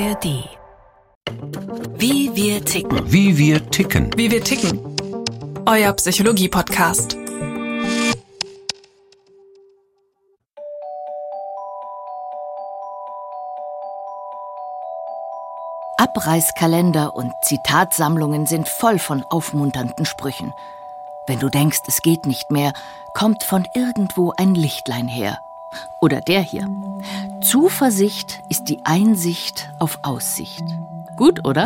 ARD. Wie wir ticken. Wie wir ticken. Wie wir ticken. Euer Psychologie-Podcast. Abreißkalender und Zitatsammlungen sind voll von aufmunternden Sprüchen. Wenn du denkst, es geht nicht mehr, kommt von irgendwo ein Lichtlein her. Oder der hier. Zuversicht ist die Einsicht auf Aussicht. Gut, oder?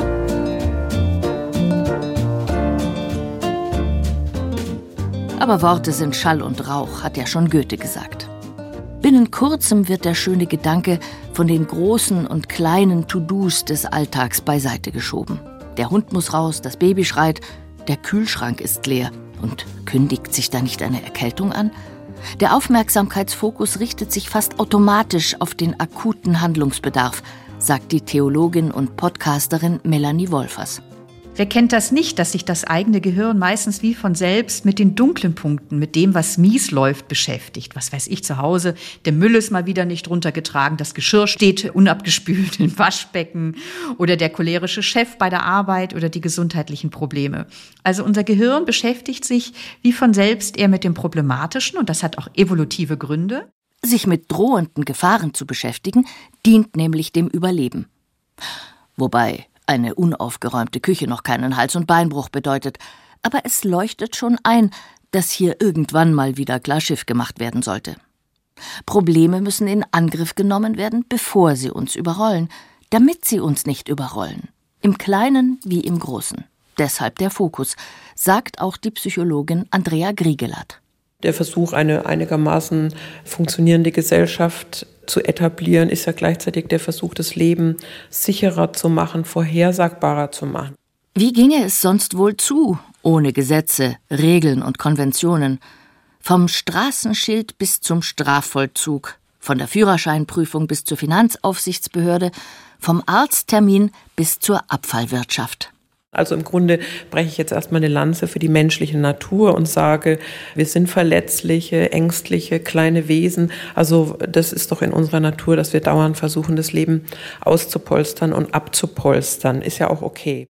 Aber Worte sind Schall und Rauch, hat ja schon Goethe gesagt. Binnen kurzem wird der schöne Gedanke von den großen und kleinen To-Dos des Alltags beiseite geschoben. Der Hund muss raus, das Baby schreit, der Kühlschrank ist leer. Und kündigt sich da nicht eine Erkältung an? Der Aufmerksamkeitsfokus richtet sich fast automatisch auf den akuten Handlungsbedarf, sagt die Theologin und Podcasterin Melanie Wolfers. Wer kennt das nicht, dass sich das eigene Gehirn meistens wie von selbst mit den dunklen Punkten, mit dem, was mies läuft, beschäftigt? Was weiß ich, zu Hause, der Müll ist mal wieder nicht runtergetragen, das Geschirr steht unabgespült im Waschbecken oder der cholerische Chef bei der Arbeit oder die gesundheitlichen Probleme. Also unser Gehirn beschäftigt sich wie von selbst eher mit dem Problematischen und das hat auch evolutive Gründe. Sich mit drohenden Gefahren zu beschäftigen, dient nämlich dem Überleben. Wobei eine unaufgeräumte Küche noch keinen Hals- und Beinbruch bedeutet. Aber es leuchtet schon ein, dass hier irgendwann mal wieder klar Schiff gemacht werden sollte. Probleme müssen in Angriff genommen werden, bevor sie uns überrollen, damit sie uns nicht überrollen. Im Kleinen wie im Großen. Deshalb der Fokus, sagt auch die Psychologin Andrea Griegelat. Der Versuch, eine einigermaßen funktionierende Gesellschaft zu etablieren, ist ja gleichzeitig der Versuch, das Leben sicherer zu machen, vorhersagbarer zu machen. Wie ginge es sonst wohl zu, ohne Gesetze, Regeln und Konventionen? Vom Straßenschild bis zum Strafvollzug, von der Führerscheinprüfung bis zur Finanzaufsichtsbehörde, vom Arzttermin bis zur Abfallwirtschaft. Also im Grunde breche ich jetzt erstmal eine Lanze für die menschliche Natur und sage, wir sind verletzliche, ängstliche, kleine Wesen. Also das ist doch in unserer Natur, dass wir dauernd versuchen, das Leben auszupolstern und abzupolstern. Ist ja auch okay.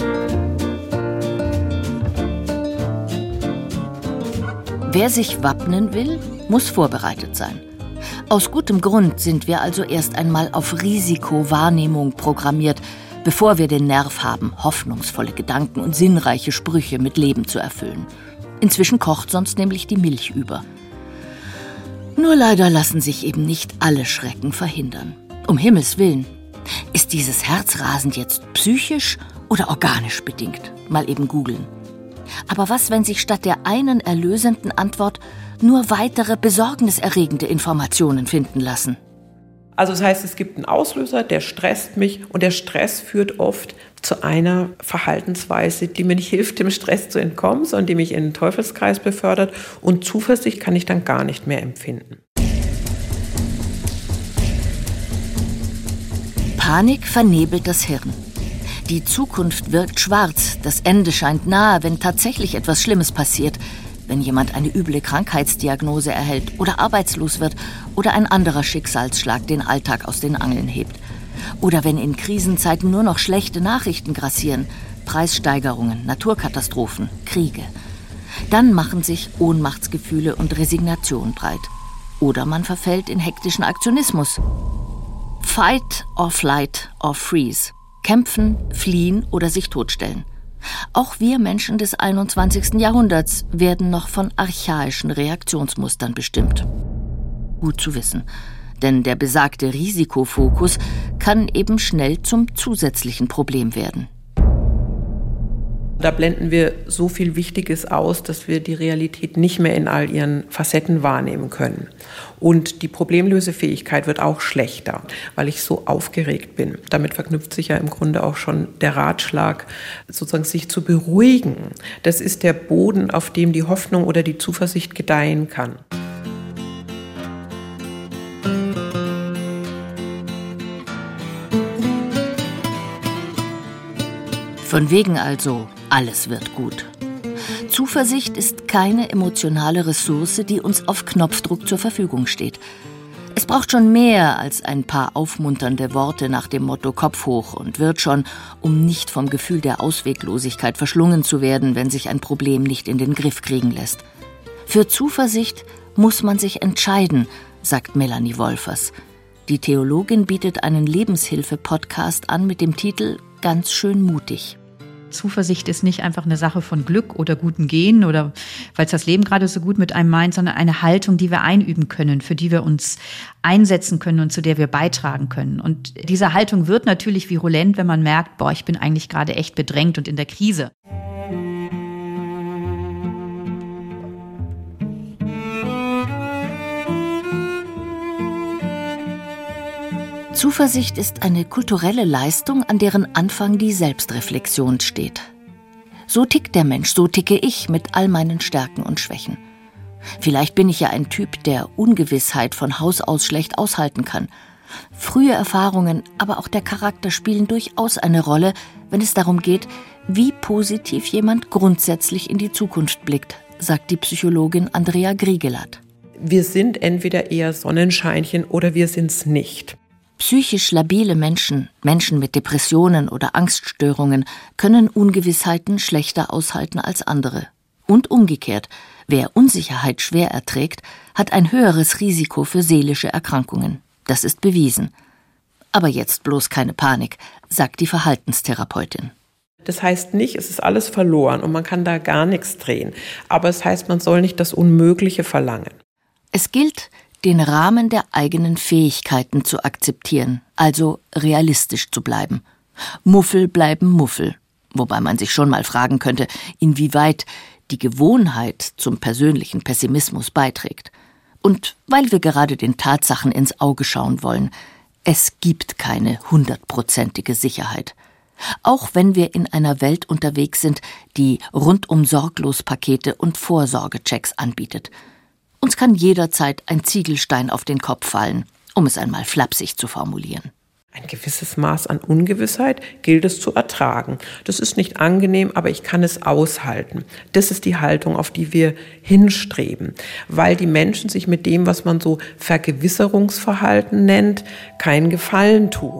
Wer sich wappnen will, muss vorbereitet sein. Aus gutem Grund sind wir also erst einmal auf Risikowahrnehmung programmiert, bevor wir den Nerv haben, hoffnungsvolle Gedanken und sinnreiche Sprüche mit Leben zu erfüllen. Inzwischen kocht sonst nämlich die Milch über. Nur leider lassen sich eben nicht alle Schrecken verhindern. Um Himmels Willen. Ist dieses Herzrasen jetzt psychisch oder organisch bedingt? Mal eben googeln. Aber was, wenn sich statt der einen erlösenden Antwort nur weitere besorgniserregende Informationen finden lassen? Also das heißt, es gibt einen Auslöser, der stresst mich und der Stress führt oft zu einer Verhaltensweise, die mir nicht hilft, dem Stress zu entkommen, sondern die mich in den Teufelskreis befördert und Zuversicht kann ich dann gar nicht mehr empfinden. Panik vernebelt das Hirn. Die Zukunft wirkt schwarz, das Ende scheint nahe, wenn tatsächlich etwas Schlimmes passiert. Wenn jemand eine üble Krankheitsdiagnose erhält oder arbeitslos wird oder ein anderer Schicksalsschlag den Alltag aus den Angeln hebt. Oder wenn in Krisenzeiten nur noch schlechte Nachrichten grassieren, Preissteigerungen, Naturkatastrophen, Kriege. Dann machen sich Ohnmachtsgefühle und Resignation breit. Oder man verfällt in hektischen Aktionismus. Fight or flight or freeze. Kämpfen, fliehen oder sich totstellen. Auch wir Menschen des 21. Jahrhunderts werden noch von archaischen Reaktionsmustern bestimmt. Gut zu wissen, denn der besagte Risikofokus kann eben schnell zum zusätzlichen Problem werden. Da blenden wir so viel Wichtiges aus, dass wir die Realität nicht mehr in all ihren Facetten wahrnehmen können. Und die Problemlösefähigkeit wird auch schlechter, weil ich so aufgeregt bin. Damit verknüpft sich ja im Grunde auch schon der Ratschlag, sozusagen sich zu beruhigen. Das ist der Boden, auf dem die Hoffnung oder die Zuversicht gedeihen kann. Von wegen also, alles wird gut. Zuversicht ist keine emotionale Ressource, die uns auf Knopfdruck zur Verfügung steht. Es Es braucht schon mehr als ein paar aufmunternde Worte nach dem Motto Kopf hoch und wird schon, um nicht vom Gefühl der Ausweglosigkeit verschlungen zu werden, wenn sich ein Problem nicht in den Griff kriegen lässt. Für Zuversicht muss man sich entscheiden, sagt Melanie Wolfers. Die Theologin bietet einen Lebenshilfe-Podcast an mit dem Titel »Ganz schön mutig«. Zuversicht ist nicht einfach eine Sache von Glück oder guten Genen oder weil es das Leben gerade so gut mit einem meint, sondern eine Haltung, die wir einüben können, für die wir uns einsetzen können und zu der wir beitragen können. Und diese Haltung wird natürlich virulent, wenn man merkt, ich bin eigentlich gerade echt bedrängt und in der Krise. Zuversicht ist eine kulturelle Leistung, an deren Anfang die Selbstreflexion steht. So tickt der Mensch, so ticke ich mit all meinen Stärken und Schwächen. Vielleicht bin ich ja ein Typ, der Ungewissheit von Haus aus schlecht aushalten kann. Frühe Erfahrungen, aber auch der Charakter spielen durchaus eine Rolle, wenn es darum geht, wie positiv jemand grundsätzlich in die Zukunft blickt, sagt die Psychologin Andrea Griegelat. Wir sind entweder eher Sonnenscheinchen oder wir sind's nicht. Psychisch labile Menschen, Menschen mit Depressionen oder Angststörungen, können Ungewissheiten schlechter aushalten als andere. Und umgekehrt, wer Unsicherheit schwer erträgt, hat ein höheres Risiko für seelische Erkrankungen. Das ist bewiesen. Aber jetzt bloß keine Panik, sagt die Verhaltenstherapeutin. Das heißt nicht, es ist alles verloren und man kann da gar nichts drehen. Aber es heißt, man soll nicht das Unmögliche verlangen. Es gilt, den Rahmen der eigenen Fähigkeiten zu akzeptieren, also realistisch zu bleiben. Muffel bleiben Muffel, wobei man sich schon mal fragen könnte, inwieweit die Gewohnheit zum persönlichen Pessimismus beiträgt. Und weil wir gerade den Tatsachen ins Auge schauen wollen, es gibt keine 100%ige Sicherheit. Auch wenn wir in einer Welt unterwegs sind, die rundum sorglos Pakete und Vorsorgechecks anbietet. Uns kann jederzeit ein Ziegelstein auf den Kopf fallen, um es einmal flapsig zu formulieren. Ein gewisses Maß an Ungewissheit gilt es zu ertragen. Das ist nicht angenehm, aber ich kann es aushalten. Das ist die Haltung, auf die wir hinstreben, weil die Menschen sich mit dem, was man so Vergewisserungsverhalten nennt, keinen Gefallen tun.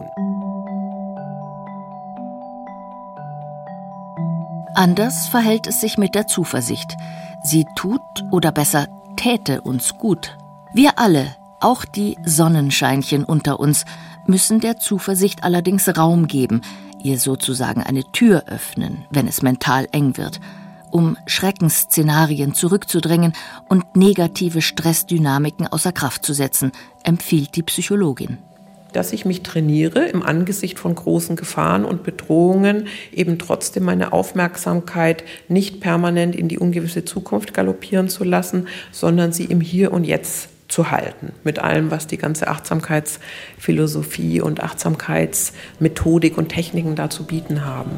Anders verhält es sich mit der Zuversicht. Sie tut oder besser täte uns gut. Wir alle, auch die Sonnenscheinchen unter uns, müssen der Zuversicht allerdings Raum geben, ihr sozusagen eine Tür öffnen, wenn es mental eng wird, um Schreckensszenarien zurückzudrängen und negative Stressdynamiken außer Kraft zu setzen, empfiehlt die Psychologin. Dass ich mich trainiere, im Angesicht von großen Gefahren und Bedrohungen eben trotzdem meine Aufmerksamkeit nicht permanent in die ungewisse Zukunft galoppieren zu lassen, sondern sie im Hier und Jetzt zu halten. Mit allem, was die ganze Achtsamkeitsphilosophie und Achtsamkeitsmethodik und Techniken da zu bieten haben.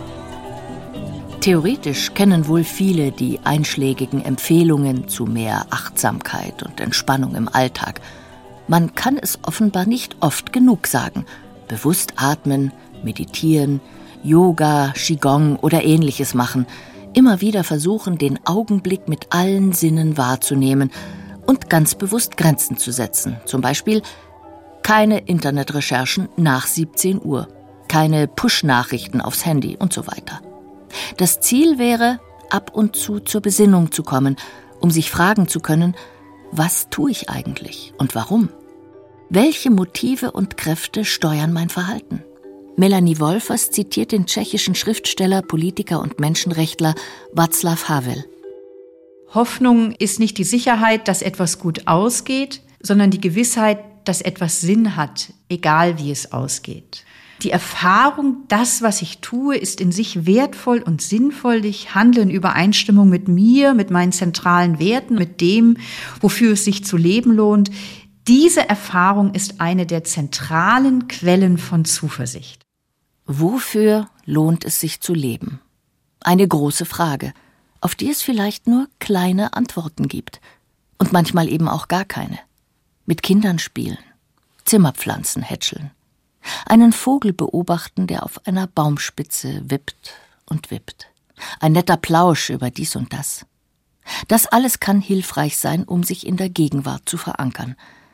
Theoretisch kennen wohl viele die einschlägigen Empfehlungen zu mehr Achtsamkeit und Entspannung im Alltag. Man kann es offenbar nicht oft genug sagen. Bewusst atmen, meditieren, Yoga, Qigong oder Ähnliches machen. Immer wieder versuchen, den Augenblick mit allen Sinnen wahrzunehmen und ganz bewusst Grenzen zu setzen. Zum Beispiel keine Internetrecherchen nach 17 Uhr, keine Push-Nachrichten aufs Handy und so weiter. Das Ziel wäre, ab und zu zur Besinnung zu kommen, um sich fragen zu können, was tue ich eigentlich und warum? Welche Motive und Kräfte steuern mein Verhalten? Melanie Wolfers zitiert den tschechischen Schriftsteller, Politiker und Menschenrechtler Václav Havel. Hoffnung ist nicht die Sicherheit, dass etwas gut ausgeht, sondern die Gewissheit, dass etwas Sinn hat, egal wie es ausgeht. Die Erfahrung, das, was ich tue, ist in sich wertvoll und sinnvoll. Ich handle in Übereinstimmung mit mir, mit meinen zentralen Werten, mit dem, wofür es sich zu leben lohnt. Diese Erfahrung ist eine der zentralen Quellen von Zuversicht. Wofür lohnt es sich zu leben? Eine große Frage, auf die es vielleicht nur kleine Antworten gibt. Und manchmal eben auch gar keine. Mit Kindern spielen, Zimmerpflanzen hätscheln. Einen Vogel beobachten, der auf einer Baumspitze wippt und wippt. Ein netter Plausch über dies und das. Das alles kann hilfreich sein, um sich in der Gegenwart zu verankern.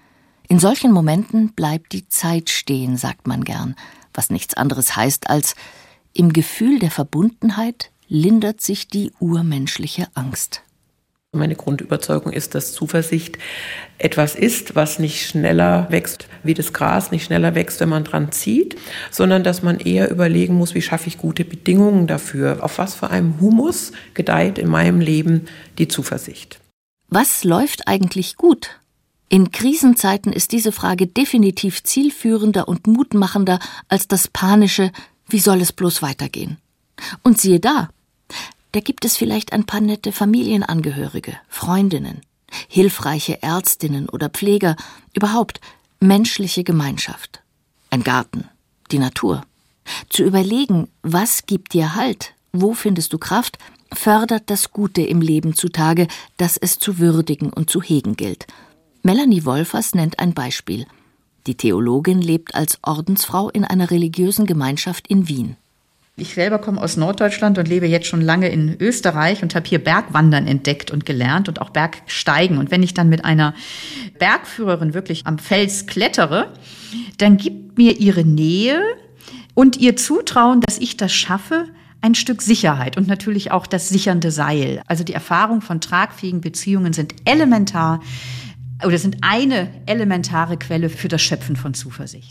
In solchen Momenten bleibt die Zeit stehen, sagt man gern, was nichts anderes heißt als, im Gefühl der Verbundenheit lindert sich die urmenschliche Angst. Meine Grundüberzeugung ist, dass Zuversicht etwas ist, was nicht schneller wächst wie das Gras, nicht schneller wächst, wenn man dran zieht, sondern dass man eher überlegen muss, wie schaffe ich gute Bedingungen dafür, auf was für einem Humus gedeiht in meinem Leben die Zuversicht. Was läuft eigentlich gut? In Krisenzeiten ist diese Frage definitiv zielführender und mutmachender als das panische, wie soll es bloß weitergehen? Und siehe da gibt es vielleicht ein paar nette Familienangehörige, Freundinnen, hilfreiche Ärztinnen oder Pfleger, überhaupt menschliche Gemeinschaft. Ein Garten, die Natur. Zu überlegen, was gibt dir Halt, wo findest du Kraft, fördert das Gute im Leben zutage, das es zu würdigen und zu hegen gilt. Melanie Wolfers nennt ein Beispiel. Die Theologin lebt als Ordensfrau in einer religiösen Gemeinschaft in Wien. Ich selber komme aus Norddeutschland und lebe jetzt schon lange in Österreich und habe hier Bergwandern entdeckt und gelernt und auch Bergsteigen. Und wenn ich dann mit einer Bergführerin wirklich am Fels klettere, dann gibt mir ihre Nähe und ihr Zutrauen, dass ich das schaffe, ein Stück Sicherheit und natürlich auch das sichernde Seil. Also die Erfahrung von tragfähigen Beziehungen sind elementar oder sind eine elementare Quelle für das Schöpfen von Zuversicht.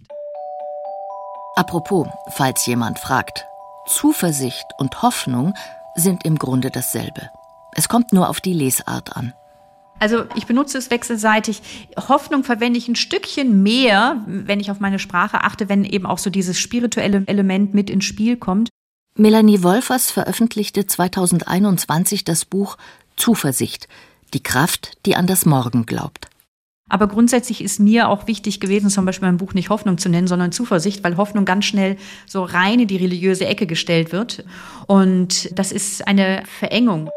Apropos, falls jemand fragt, Zuversicht und Hoffnung sind im Grunde dasselbe. Es kommt nur auf die Lesart an. Also ich benutze es wechselseitig. Hoffnung verwende ich ein Stückchen mehr, wenn ich auf meine Sprache achte, wenn eben auch so dieses spirituelle Element mit ins Spiel kommt. Melanie Wolfers veröffentlichte 2021 das Buch Zuversicht, die Kraft, die an das Morgen glaubt. Aber grundsätzlich ist mir auch wichtig gewesen, zum Beispiel mein Buch nicht Hoffnung zu nennen, sondern Zuversicht, weil Hoffnung ganz schnell so rein in die religiöse Ecke gestellt wird. Und das ist eine Verengung.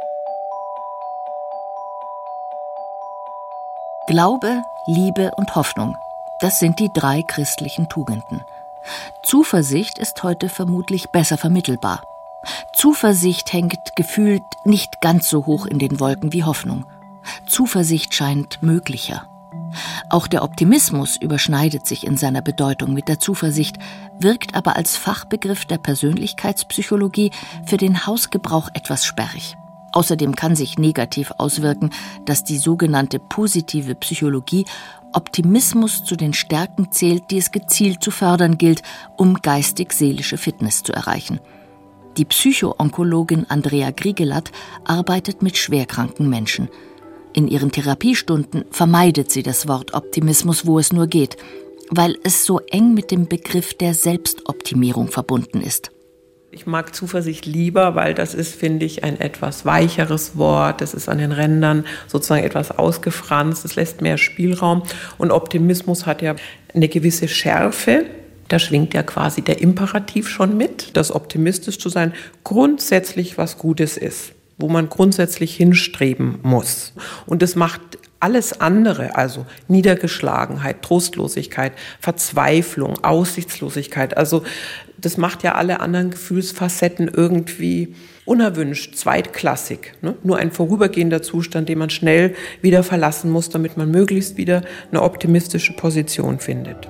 Glaube, Liebe und Hoffnung, das sind die 3 christlichen Tugenden. Zuversicht ist heute vermutlich besser vermittelbar. Zuversicht hängt gefühlt nicht ganz so hoch in den Wolken wie Hoffnung. Zuversicht scheint möglicher. Auch der Optimismus überschneidet sich in seiner Bedeutung mit der Zuversicht, wirkt aber als Fachbegriff der Persönlichkeitspsychologie für den Hausgebrauch etwas sperrig. Außerdem kann sich negativ auswirken, dass die sogenannte positive Psychologie Optimismus zu den Stärken zählt, die es gezielt zu fördern gilt, um geistig-seelische Fitness zu erreichen. Die Psycho-Onkologin Andrea Griegelat arbeitet mit schwerkranken Menschen. In ihren Therapiestunden vermeidet sie das Wort Optimismus, wo es nur geht, weil es so eng mit dem Begriff der Selbstoptimierung verbunden ist. Ich mag Zuversicht lieber, weil das ist, finde ich, ein etwas weicheres Wort. Das ist an den Rändern sozusagen etwas ausgefranst. Es lässt mehr Spielraum. Und Optimismus hat ja eine gewisse Schärfe. Da schwingt ja quasi der Imperativ schon mit, dass optimistisch zu sein grundsätzlich was Gutes ist, wo man grundsätzlich hinstreben muss. Und das macht alles andere, also Niedergeschlagenheit, Trostlosigkeit, Verzweiflung, Aussichtslosigkeit, also das macht ja alle anderen Gefühlsfacetten irgendwie unerwünscht, zweitklassig. Ne? Nur ein vorübergehender Zustand, den man schnell wieder verlassen muss, damit man möglichst wieder eine optimistische Position findet.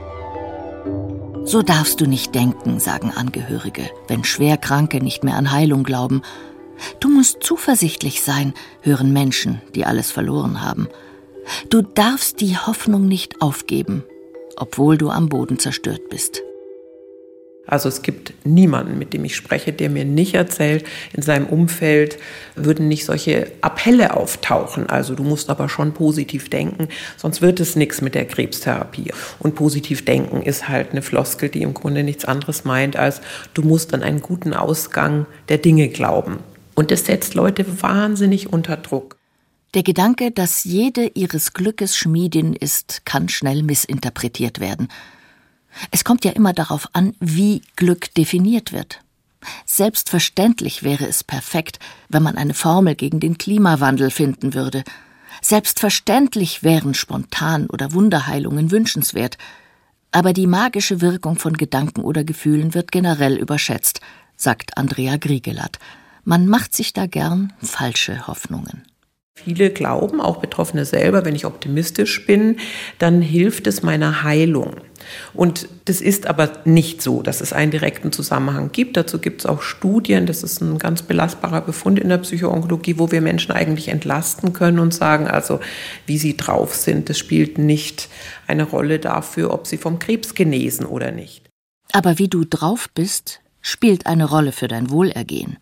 So darfst du nicht denken, sagen Angehörige, wenn Schwerkranke nicht mehr an Heilung glauben. Du musst zuversichtlich sein, hören Menschen, die alles verloren haben. Du darfst die Hoffnung nicht aufgeben, obwohl du am Boden zerstört bist. Also es gibt niemanden, mit dem ich spreche, der mir nicht erzählt, in seinem Umfeld würden nicht solche Appelle auftauchen. Also du musst aber schon positiv denken, sonst wird es nichts mit der Krebstherapie. Und positiv denken ist halt eine Floskel, die im Grunde nichts anderes meint, als du musst an einen guten Ausgang der Dinge glauben. Und das setzt Leute wahnsinnig unter Druck. Der Gedanke, dass jede ihres Glückes Schmiedin ist, kann schnell missinterpretiert werden. Es kommt ja immer darauf an, wie Glück definiert wird. Selbstverständlich wäre es perfekt, wenn man eine Formel gegen den Klimawandel finden würde. Selbstverständlich wären Spontan- oder Wunderheilungen wünschenswert. Aber die magische Wirkung von Gedanken oder Gefühlen wird generell überschätzt, sagt Andrea Griegelat. Man macht sich da gern falsche Hoffnungen. Viele glauben, auch Betroffene selber, wenn ich optimistisch bin, dann hilft es meiner Heilung. Und das ist aber nicht so, dass es einen direkten Zusammenhang gibt. Dazu gibt es auch Studien, das ist ein ganz belastbarer Befund in der Psychoonkologie, wo wir Menschen eigentlich entlasten können und sagen, also wie sie drauf sind, das spielt nicht eine Rolle dafür, ob sie vom Krebs genesen oder nicht. Aber wie du drauf bist, spielt eine Rolle für dein Wohlergehen.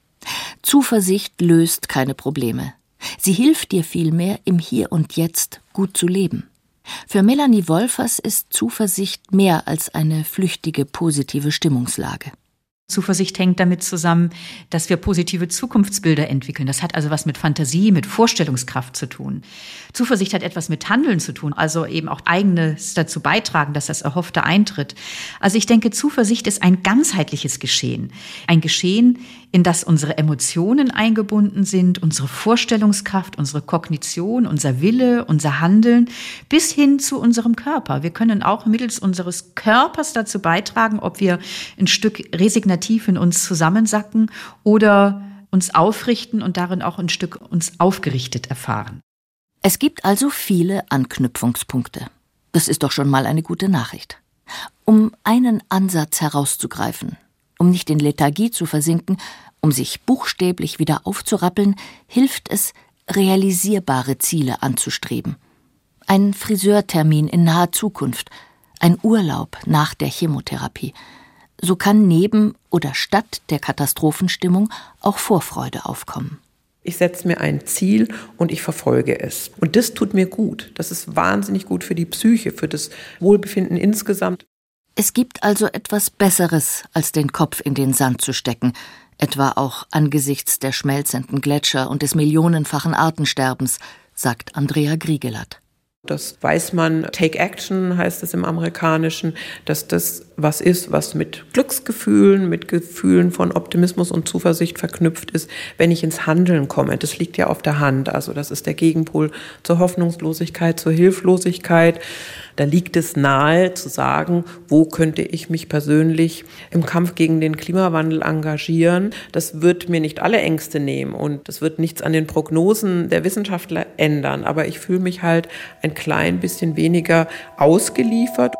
Zuversicht löst keine Probleme. Sie hilft dir vielmehr, im Hier und Jetzt gut zu leben. Für Melanie Wolfers ist Zuversicht mehr als eine flüchtige, positive Stimmungslage. Zuversicht hängt damit zusammen, dass wir positive Zukunftsbilder entwickeln. Das hat also was mit Fantasie, mit Vorstellungskraft zu tun. Zuversicht hat etwas mit Handeln zu tun, also eben auch Eigenes dazu beitragen, dass das Erhoffte eintritt. Also ich denke, Zuversicht ist ein ganzheitliches Geschehen. Ein Geschehen, in das unsere Emotionen eingebunden sind, unsere Vorstellungskraft, unsere Kognition, unser Wille, unser Handeln, bis hin zu unserem Körper. Wir können auch mittels unseres Körpers dazu beitragen, ob wir ein Stück resignativ in uns zusammensacken oder uns aufrichten und darin auch ein Stück uns aufgerichtet erfahren. Es gibt also viele Anknüpfungspunkte. Das ist doch schon mal eine gute Nachricht. Um einen Ansatz herauszugreifen, um nicht in Lethargie zu versinken, um sich buchstäblich wieder aufzurappeln, hilft es, realisierbare Ziele anzustreben. Ein Friseurtermin in naher Zukunft, ein Urlaub nach der Chemotherapie. So kann neben oder statt der Katastrophenstimmung auch Vorfreude aufkommen. Ich setze mir ein Ziel und ich verfolge es. Und das tut mir gut. Das ist wahnsinnig gut für die Psyche, für das Wohlbefinden insgesamt. Es gibt also etwas Besseres, als den Kopf in den Sand zu stecken, etwa auch angesichts der schmelzenden Gletscher und des millionenfachen Artensterbens, sagt Andrea Griegelat. Das weiß man, Take Action heißt es im Amerikanischen, dass das was ist, was mit Glücksgefühlen, mit Gefühlen von Optimismus und Zuversicht verknüpft ist, wenn ich ins Handeln komme. Das liegt ja auf der Hand. Also das ist der Gegenpol zur Hoffnungslosigkeit, zur Hilflosigkeit. Da liegt es nahe zu sagen, wo könnte ich mich persönlich im Kampf gegen den Klimawandel engagieren. Das wird mir nicht alle Ängste nehmen und das wird nichts an den Prognosen der Wissenschaftler ändern. Aber ich fühle mich halt ein klein bisschen weniger ausgeliefert.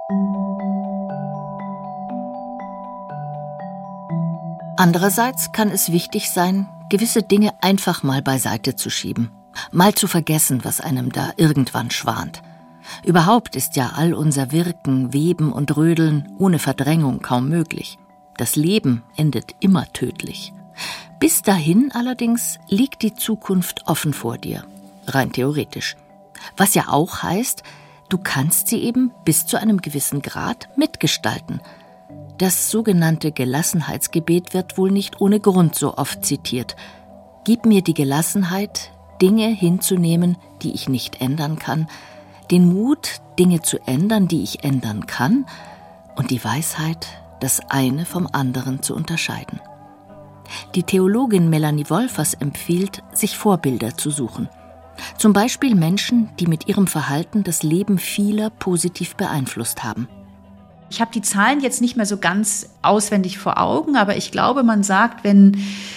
Andererseits kann es wichtig sein, gewisse Dinge einfach mal beiseite zu schieben, mal zu vergessen, was einem da irgendwann schwant. Überhaupt ist ja all unser Wirken, Weben und Rödeln ohne Verdrängung kaum möglich. Das Leben endet immer tödlich. Bis dahin allerdings liegt die Zukunft offen vor dir, rein theoretisch. Was ja auch heißt, du kannst sie eben bis zu einem gewissen Grad mitgestalten. Das sogenannte Gelassenheitsgebet wird wohl nicht ohne Grund so oft zitiert. Gib mir die Gelassenheit, Dinge hinzunehmen, die ich nicht ändern kann, den Mut, Dinge zu ändern, die ich ändern kann, und die Weisheit, das eine vom anderen zu unterscheiden. Die Theologin Melanie Wolfers empfiehlt, sich Vorbilder zu suchen. Zum Beispiel Menschen, die mit ihrem Verhalten das Leben vieler positiv beeinflusst haben. Ich habe die Zahlen jetzt nicht mehr so ganz auswendig vor Augen, aber ich glaube, man sagt, wenn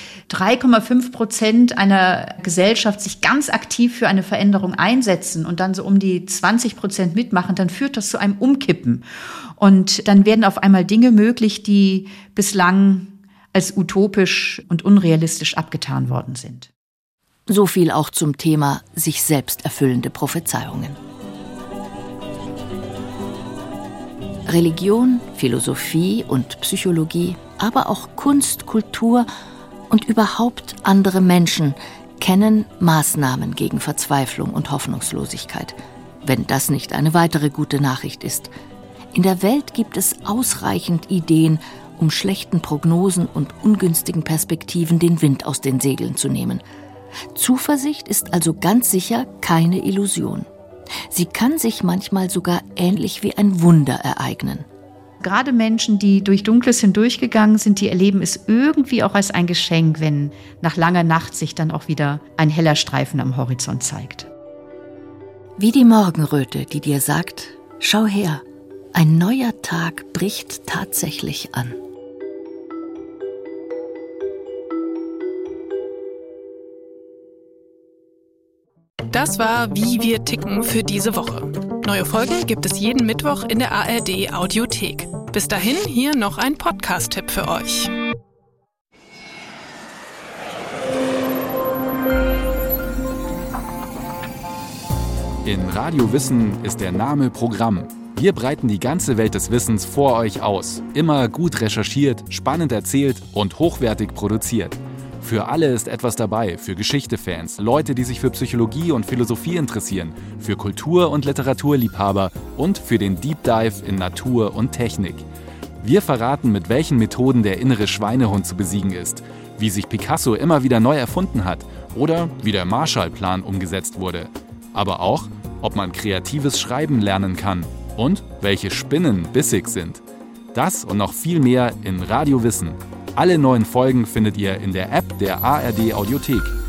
3,5% einer Gesellschaft sich ganz aktiv für eine Veränderung einsetzen und dann so um die 20% mitmachen, dann führt das zu einem Umkippen. Und dann werden auf einmal Dinge möglich, die bislang als utopisch und unrealistisch abgetan worden sind. So viel auch zum Thema sich selbst erfüllende Prophezeiungen. Religion, Philosophie und Psychologie, aber auch Kunst, Kultur und überhaupt andere Menschen kennen Maßnahmen gegen Verzweiflung und Hoffnungslosigkeit, wenn das nicht eine weitere gute Nachricht ist. In der Welt gibt es ausreichend Ideen, um schlechten Prognosen und ungünstigen Perspektiven den Wind aus den Segeln zu nehmen. Zuversicht ist also ganz sicher keine Illusion. Sie kann sich manchmal sogar ähnlich wie ein Wunder ereignen. Gerade Menschen, die durch Dunkles hindurchgegangen sind, die erleben es irgendwie auch als ein Geschenk, wenn nach langer Nacht sich dann auch wieder ein heller Streifen am Horizont zeigt. Wie die Morgenröte, die dir sagt, schau her, ein neuer Tag bricht tatsächlich an. Das war Wie wir ticken für diese Woche. Neue Folgen gibt es jeden Mittwoch in der ARD Audiothek. Bis dahin hier noch ein Podcast-Tipp für euch. In Radio Wissen ist der Name Programm. Wir breiten die ganze Welt des Wissens vor euch aus. Immer gut recherchiert, spannend erzählt und hochwertig produziert. Für alle ist etwas dabei, für Geschichte-Fans, Leute, die sich für Psychologie und Philosophie interessieren, für Kultur- und Literaturliebhaber und für den Deep Dive in Natur und Technik. Wir verraten, mit welchen Methoden der innere Schweinehund zu besiegen ist, wie sich Picasso immer wieder neu erfunden hat oder wie der Marshallplan umgesetzt wurde. Aber auch, ob man kreatives Schreiben lernen kann und welche Spinnen bissig sind. Das und noch viel mehr in Radio Wissen. Alle neuen Folgen findet ihr in der App der ARD Audiothek.